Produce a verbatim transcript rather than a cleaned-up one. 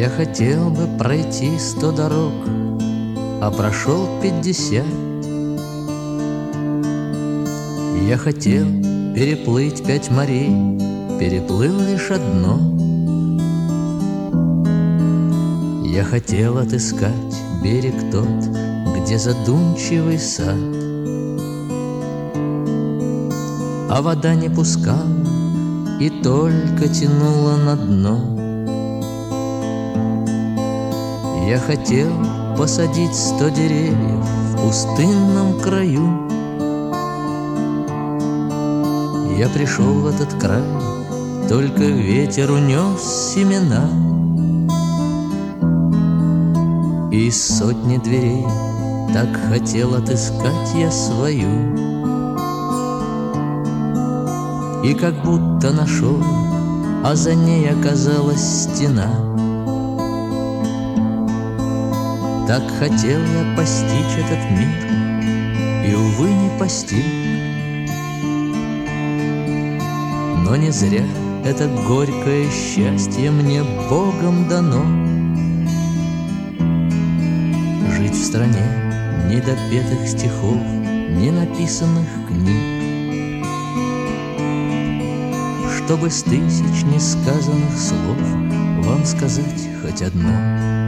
Я хотел бы пройти сто дорог, а прошел пятьдесят. Я хотел переплыть пять морей, переплыл лишь одно. Я хотел отыскать берег тот, где задумчивый сад, а вода не пускала и только тянула на дно. Я хотел посадить сто деревьев в пустынном краю. Я пришел в этот край, только ветер унес семена. И из сотни дверей так хотел отыскать я свою. И как будто нашел, а за ней оказалась стена. Так хотел я постичь этот мир, и, увы, не постиг. Но не зря это горькое счастье мне Богом дано. Жить в стране недопетых стихов, не написанных книг, чтобы с тысяч несказанных слов вам сказать хоть одно.